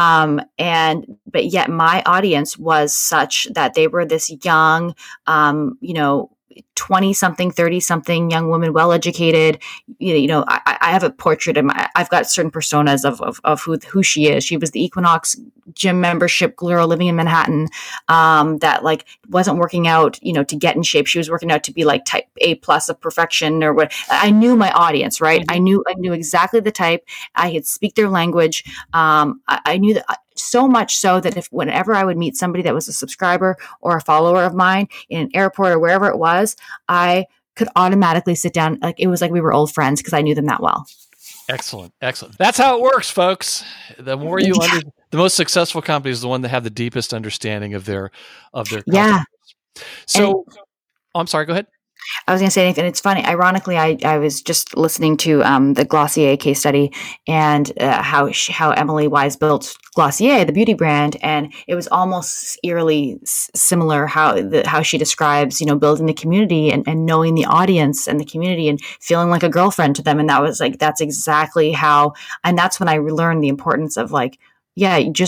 But yet my audience was such that they were this young, 20-something, 30-something young woman, well-educated. I have a portrait of I've got certain personas of who she is. She was the Equinox gym membership girl living in Manhattan, that like wasn't working out, to get in shape. She was working out to be like type A+ of perfection or what. I knew my audience, right? Mm-hmm. I knew exactly the type. I could speak their language. I knew that. So much so that whenever I would meet somebody that was a subscriber or a follower of mine in an airport or wherever it was, I could automatically sit down. Like it was like we were old friends because I knew them that well. Excellent. That's how it works, folks. The more the most successful company is the one that have the deepest understanding of their customers. Yeah. So, I'm sorry. Go ahead. I was going to say anything. It's funny. Ironically, I was just listening to the Glossier case study and how Emily Wise built Glossier, the beauty brand, and it was almost eerily similar how she describes, building the community and knowing the audience and the community and feeling like a girlfriend to them. And that was like that's exactly how. And that's when I learned the importance of like, yeah,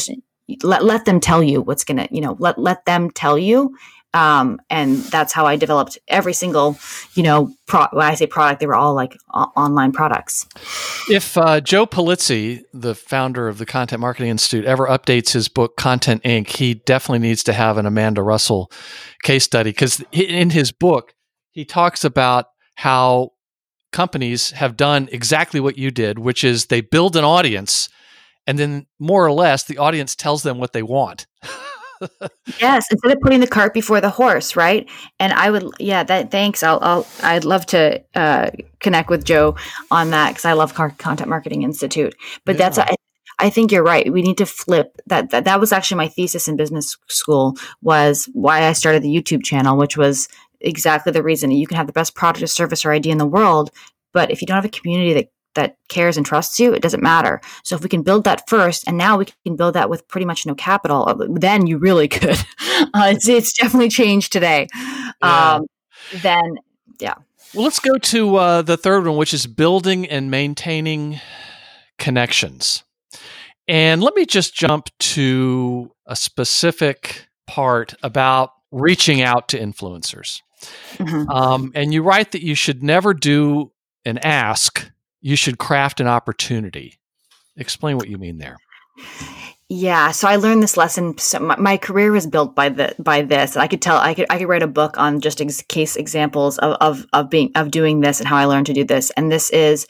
let them tell you what's going to, let them tell you. And that's how I developed every single, when I say product, they were all like online products. If Joe Pulizzi, the founder of the Content Marketing Institute, ever updates his book, Content Inc., he definitely needs to have an Amanda Russell case study, because in his book, he talks about how companies have done exactly what you did, which is they build an audience, and then more or less the audience tells them what they want. Yes, instead of putting the cart before the horse, right? And I would, thanks. I'd love to connect with Joe on that, because I love Content Marketing Institute. But I think you're right. We need to flip that. That was actually my thesis in business school, was why I started the YouTube channel, which was exactly the reason. You can have the best product or service or idea in the world, but if you don't have a community that cares and trusts you, it doesn't matter. So if we can build that first, and now we can build that with pretty much no capital, then you really could. It's definitely changed today. Yeah. Well, let's go to the third one, which is building and maintaining connections. And let me just jump to a specific part about reaching out to influencers. Mm-hmm. And you write that you should never do an ask. You should craft an opportunity. Explain what you mean there. Yeah. So I learned this lesson. So my career was built by this. I could write a book on just case examples of doing this and how I learned to do this. And this is,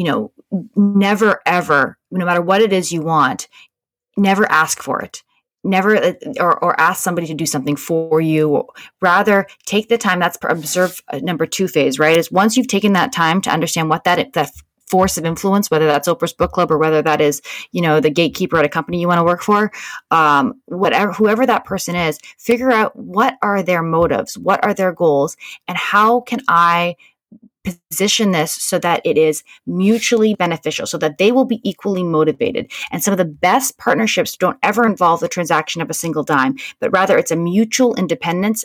never ever, no matter what it is you want, never ask for it. Never or ask somebody to do something for you. Rather, take the time. That's observe number 2 phase, right? Is once you've taken that time to understand what that force of influence, whether that's Oprah's book club or whether that is, the gatekeeper at a company you want to work for, whoever that person is, figure out what are their motives, what are their goals, and how can I position this so that it is mutually beneficial, so that they will be equally motivated. And some of the best partnerships don't ever involve the transaction of a single dime, but rather it's a mutual interdependence,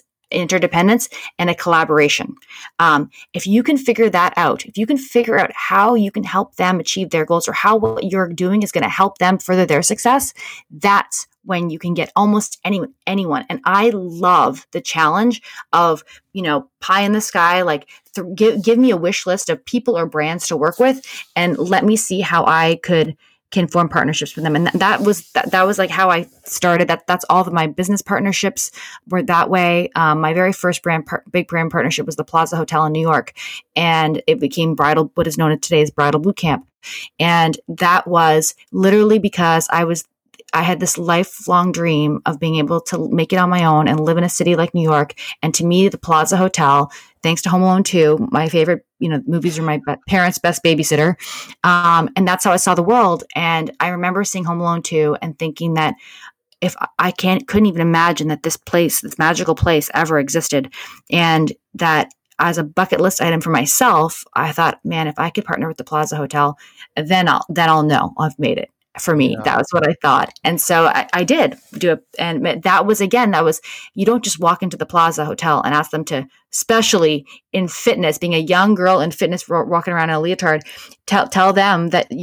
and a collaboration. If you can figure that out, if you can figure out how you can help them achieve their goals, or how what you're doing is going to help them further their success, that's when you can get almost anyone. And I love the challenge of, pie in the sky, like give me a wish list of people or brands to work with, and let me see how I can form partnerships with them. And that was like how I started. That's all of my business partnerships were that way. My very first big brand partnership was the Plaza Hotel in New York, and it became what is known today as Bridal Boot Camp. And that was literally because I had this lifelong dream of being able to make it on my own and live in a city like New York. And to me, the Plaza Hotel, thanks to Home Alone 2, my favorite, movies are my parents' best babysitter. And that's how I saw the world. And I remember seeing Home Alone 2 and thinking that if I couldn't even imagine that this magical place ever existed. And that as a bucket list item for myself, I thought, man, if I could partner with the Plaza Hotel, then I'll know I've made it. For me, that was what I thought. And so I did do it. And that was, you don't just walk into the Plaza Hotel and ask them to, especially in fitness, being a young girl in fitness, walking around in a leotard, tell them that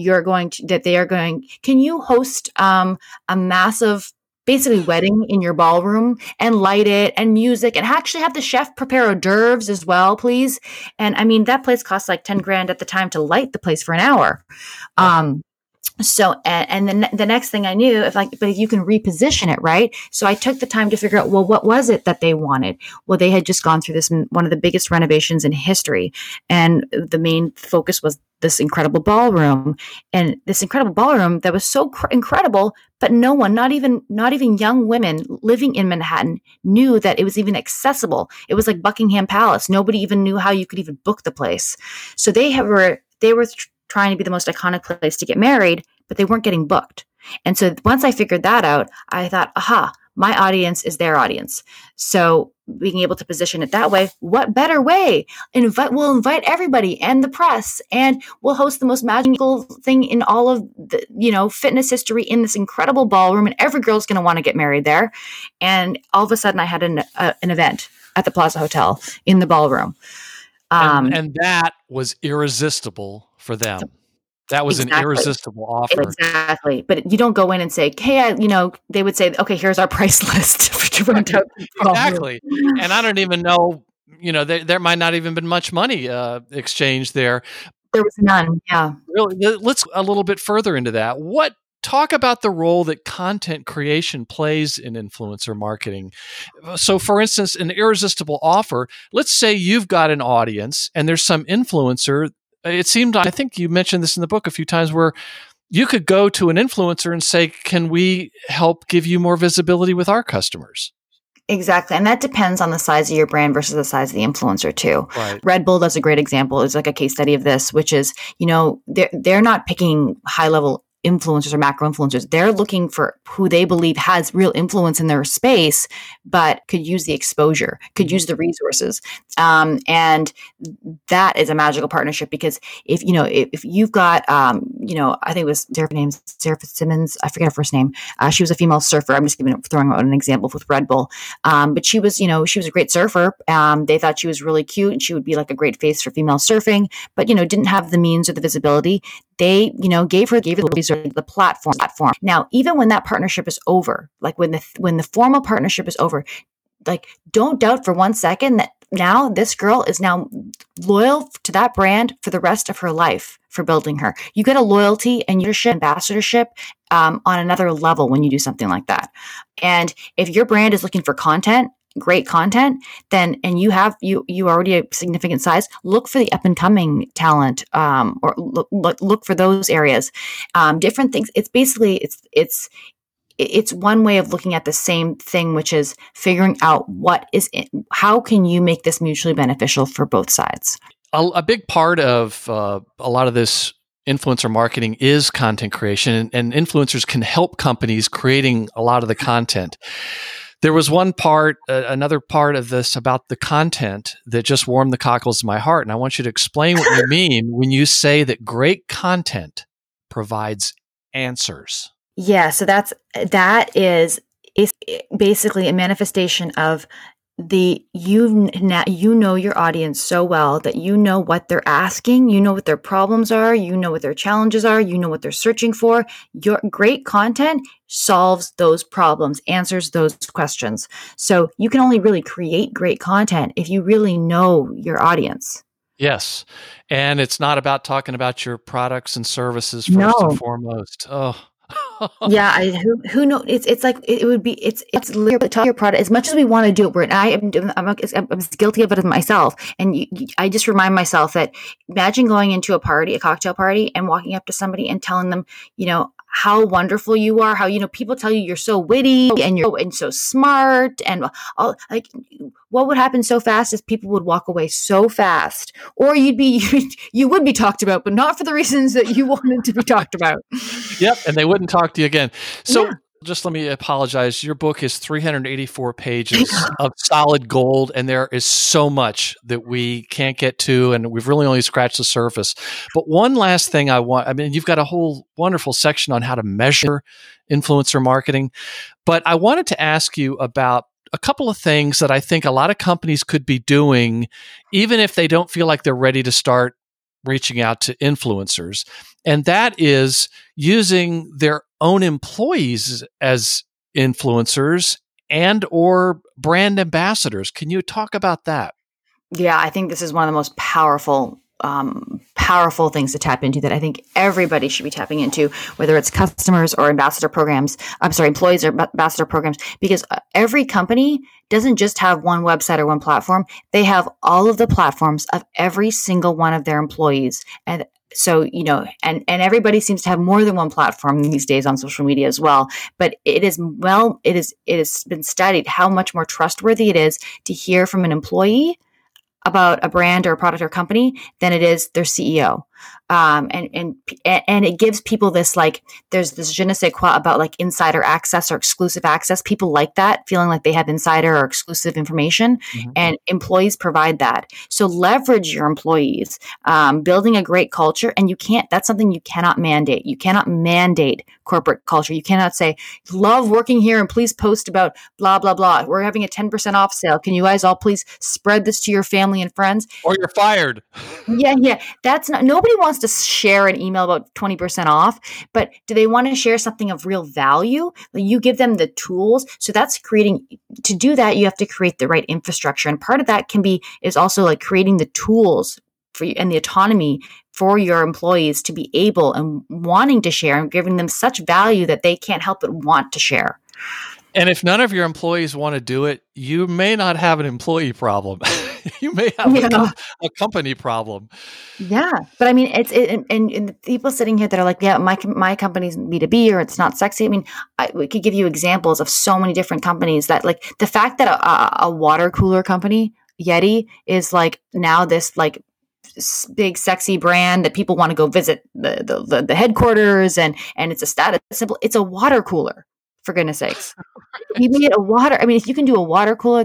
can you host a massive, basically wedding in your ballroom and light it and music and actually have the chef prepare hors d'oeuvres as well, please. And I mean, that place cost like $10,000 at the time to light the place for an hour. So, and then the next thing I knew, but if you can reposition it, right? So I took the time to figure out, well, what was it that they wanted? Well, they had just gone through one of the biggest renovations in history. And the main focus was this incredible ballroom, and this incredible ballroom that was so incredible, but no one, not even young women living in Manhattan, knew that it was even accessible. It was like Buckingham Palace. Nobody even knew how you could even book the place. So they were trying to be the most iconic place to get married, but they weren't getting booked. And so once I figured that out, I thought, aha, my audience is their audience. So being able to position it that way, what better way? We'll invite everybody and the press, and we'll host the most magical thing in all of the, fitness history in this incredible ballroom, and every girl's going to want to get married there. And all of a sudden I had an event at the Plaza Hotel in the ballroom. And that was irresistible for them. That was an irresistible offer. Exactly. But you don't go in and say, hey, they would say, okay, here's our price list to rent out. Exactly. And I don't even know, there might not even been much money exchanged there. There was none. Yeah. Really, let's a little bit further into that. Talk about the role that content creation plays in influencer marketing. So, for instance, an irresistible offer, let's say you've got an audience and there's some influencer. It seemed, I think you mentioned this in the book a few times, where you could go to an influencer and say, can we help give you more visibility with our customers? Exactly. And that depends on the size of your brand versus the size of the influencer too. Right. Red Bull does a great example. It's like a case study of this, which is, they're not picking high level influencers or macro influencers. They're looking for who they believe has real influence in their space, but could use the exposure, could use the resources. And that is a magical partnership, because if you've got, I think it was Sarah Fitzsimmons, I forget her first name. She was a female surfer. I'm just throwing out an example with Red Bull. But she was a great surfer. They thought she was really cute and she would be like a great face for female surfing, but, didn't have the means or the visibility. They, gave her the platform. Now, even when that partnership is over, like when the formal partnership is over, like, don't doubt for 1 second that now this girl is now loyal to that brand for the rest of her life for building her. You get a loyalty and ambassadorship on another level when you do something like that. And if your brand is looking for great content, then, and you already a significant size, look for the up and coming talent, or look for those areas, different things. It's basically, it's one way of looking at the same thing, which is figuring out how can you make this mutually beneficial for both sides. A big part of a lot of this influencer marketing is content creation, and influencers can help companies creating a lot of the content. There was another part of this about the content that just warmed the cockles of my heart. And I want you to explain what you mean when you say that great content provides answers. Yeah. So that is basically a manifestation of you know your audience so well that you know what they're asking, you know what their problems are, you know what their challenges are, you know what they're searching for. Your great content solves those problems, answers those questions. So you can only really create great content if you really know your audience. Yes. And it's not about talking about your products and services first and foremost. Oh. Yeah, who knows? It's like it would be. It's literally talk your product as much as we want to do it. I'm guilty of it myself, and I just remind myself that imagine going into a cocktail party, and walking up to somebody and telling them, how wonderful you are, how, people tell you you're so witty and you're so smart, and all, like, what would happen so fast is people would walk away so fast, or you would be talked about, but not for the reasons that you wanted to be talked about. Yep. And they wouldn't talk to you again. So just let me apologize. Your book is 384 pages of solid gold, and there is so much that we can't get to, and we've really only scratched the surface. But one last thing you've got a whole wonderful section on how to measure influencer marketing, but I wanted to ask you about a couple of things that I think a lot of companies could be doing, even if they don't feel like they're ready to start reaching out to influencers. And that is using their own employees as influencers and or brand ambassadors. Can you talk about that? Yeah, I think this is one of the most powerful things to tap into that I think everybody should be tapping into, whether it's customers or employees or ambassador programs, because every company doesn't just have one website or one platform. They have all of the platforms of every single one of their employees. And so, and everybody seems to have more than one platform these days on social media as well. But it has been studied how much more trustworthy it is to hear from an employee about a brand or a product or company than it is their CEO. And it gives people this, like, there's this je ne sais quoi about like insider access or exclusive access. People like that, feeling like they have insider or exclusive information, and employees provide that. So leverage your employees, building a great culture. And that's something you cannot mandate. You cannot mandate corporate culture. You cannot say, love working here and please post about blah, blah, blah. We're having a 10% off sale. Can you guys all please spread this to your family and friends? Or you're fired. Yeah. That's not, nobody nobody wants to share an email about 20% off, but do they want to share something of real value? Like, you give them the tools. So that's to do that, you have to create the right infrastructure. And part of that is also like creating the tools for you and the autonomy for your employees to be able and wanting to share, and giving them such value that they can't help but want to share. And if none of your employees want to do it, you may not have an employee problem. You may have a company problem. Yeah. But I mean, and the people sitting here that are like, yeah, my company's B2B or it's not sexy. I mean, we could give you examples of so many different companies that, like, the fact that a water cooler company, Yeti, is like now this like big sexy brand that people want to go visit the headquarters, and it's a status symbol. It's a water cooler, for goodness sakes. You made a water. I mean, if you can do a water cooler,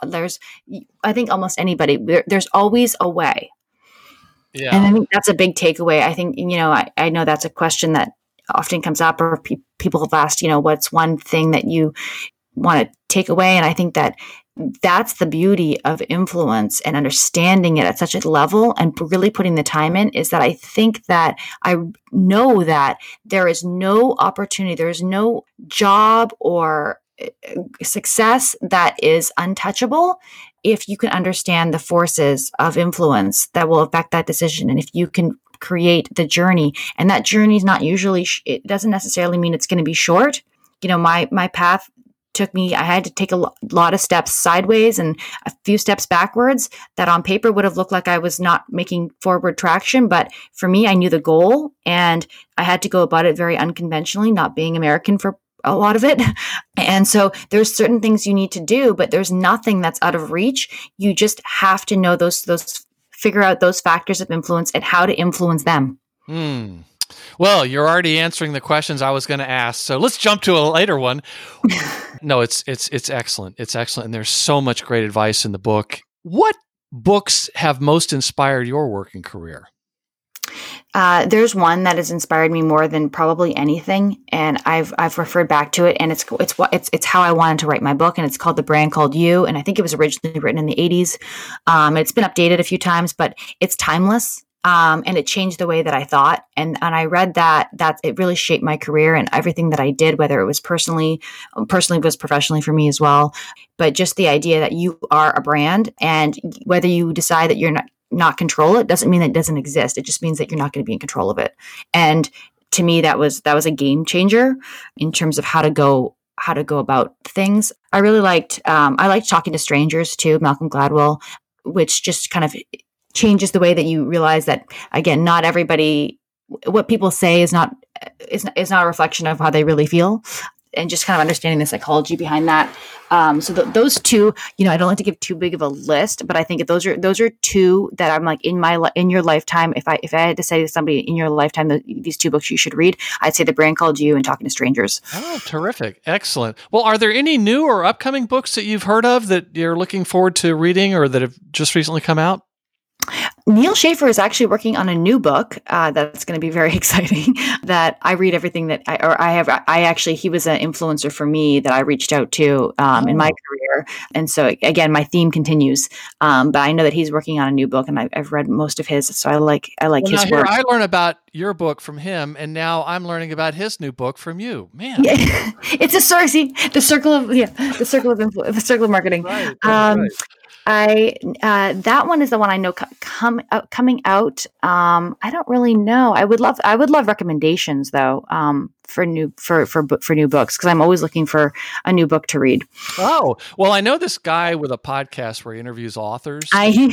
I think almost anybody, there's always a way. Yeah. And I think that's a big takeaway. I think, I know that's a question that often comes up, or people have asked, what's one thing that you want to take away? And I think that's the beauty of influence and understanding it at such a level and really putting the time in, is that I think that I know that there is no opportunity, there is no job or success that is untouchable if you can understand the forces of influence that will affect that decision. And if you can create the journey, and that journey is not usually, it doesn't necessarily mean it's going to be short. My path took me, I had to take a lot of steps sideways and a few steps backwards that on paper would have looked like I was not making forward traction. But for me, I knew the goal, and I had to go about it very unconventionally, not being American for a lot of it. And so there's certain things you need to do, but there's nothing that's out of reach. You just have to know figure out those factors of influence and how to influence them. Well, you're already answering the questions I was going to ask, so let's jump to a later one. No, it's excellent. It's excellent, and there's so much great advice in the book. What books have most inspired your working career? There's one that has inspired me more than probably anything, and I've referred back to it, and it's how I wanted to write my book, and it's called The Brand Called You, and I think it was originally written in the 80s. It's been updated a few times, but it's timeless. And it changed the way that I thought. And I read that it really shaped my career and everything that I did, whether it was personally was professionally for me as well. But just the idea that you are a brand, and whether you decide that you're not control it doesn't mean that it doesn't exist. It just means that you're not going to be in control of it. And to me, that was a game changer in terms of how to go about things. I really liked Talking to Strangers too, Malcolm Gladwell, which just kind of changes the way that you realize that, again, not everybody, what people say is not a reflection of how they really feel, and just kind of understanding the psychology behind that. So those two, I don't like to give too big of a list, but I think those are two that I'm like in your lifetime. If I had to say to somebody in your lifetime that these two books you should read, I'd say The Brand Called You and Talking to Strangers. Oh, terrific. Excellent. Well, are there any new or upcoming books that you've heard of that you're looking forward to reading or that have just recently come out? Neal Schaffer is actually working on a new book that's going to be very exciting. That I read everything that he was an influencer for me that I reached out to in my career, and so again, my theme continues. But I know that he's working on a new book, and I've read most of his, so I like his work. I learn about your book from him, and now I'm learning about his new book from you. Man, yeah. It's a the circle of marketing. Right, right. That one is the one I know coming out. I don't really know. I would love recommendations though, for new books, because I'm always looking for a new book to read. Oh, well, I know this guy with a podcast where he interviews authors.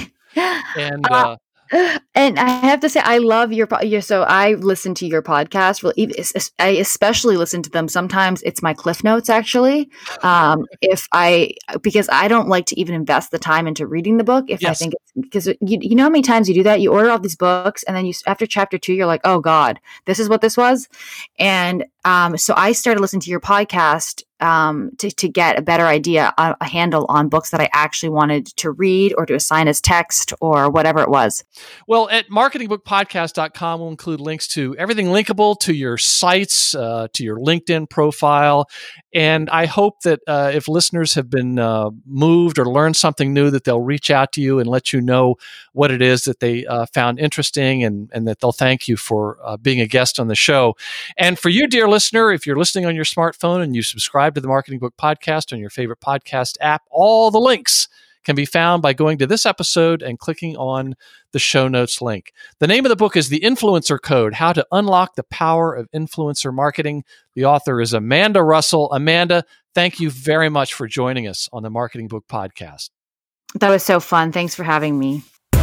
And I have to say, I love so I listen to your podcast. I especially listen to them. Sometimes it's my Cliff Notes, actually. Because I don't like to even invest the time into reading the book. I think because you know how many times you do that? You order all these books, and then after chapter 2, you're like, oh God, this is what this was. And so I started listening to your podcast to get a better idea, a handle on books that I actually wanted to read or to assign as text or whatever it was. Well, at marketingbookpodcast.com, we'll include links to everything linkable to your sites, to your LinkedIn profile, And I hope that if listeners have been moved or learned something new, that they'll reach out to you and let you know what it is that they found interesting, and that they'll thank you for being a guest on the show. And for you, dear listener, if you're listening on your smartphone and you subscribe to the Marketing Book Podcast on your favorite podcast app, all the links can be found by going to this episode and clicking on the show notes link. The name of the book is The Influencer Code: How to Unlock the Power of Influencer Marketing. The author is Amanda Russell. Amanda, thank you very much for joining us on the Marketing Book Podcast. That was so fun. Thanks for having me.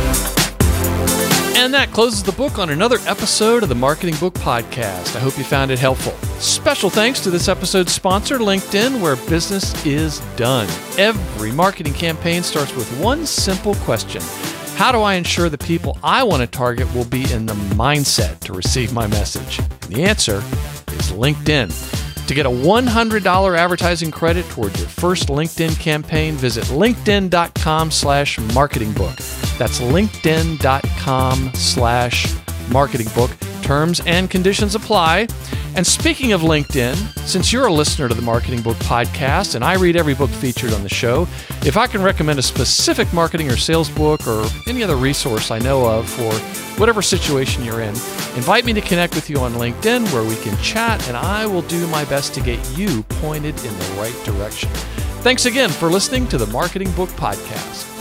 And that closes the book on another episode of the Marketing Book Podcast. I hope you found it helpful. Special thanks to this episode's sponsor, LinkedIn, where business is done. Every marketing campaign starts with one simple question: how do I ensure the people I want to target will be in the mindset to receive my message? And the answer is LinkedIn. To get a $100 advertising credit toward your first LinkedIn campaign, visit linkedin.com/marketingbook. That's linkedin.com/marketingbook. Terms and conditions apply. And speaking of LinkedIn, since you're a listener to the Marketing Book Podcast and I read every book featured on the show, if I can recommend a specific marketing or sales book or any other resource I know of for whatever situation you're in, invite me to connect with you on LinkedIn, where we can chat, and I will do my best to get you pointed in the right direction. Thanks again for listening to the Marketing Book Podcast.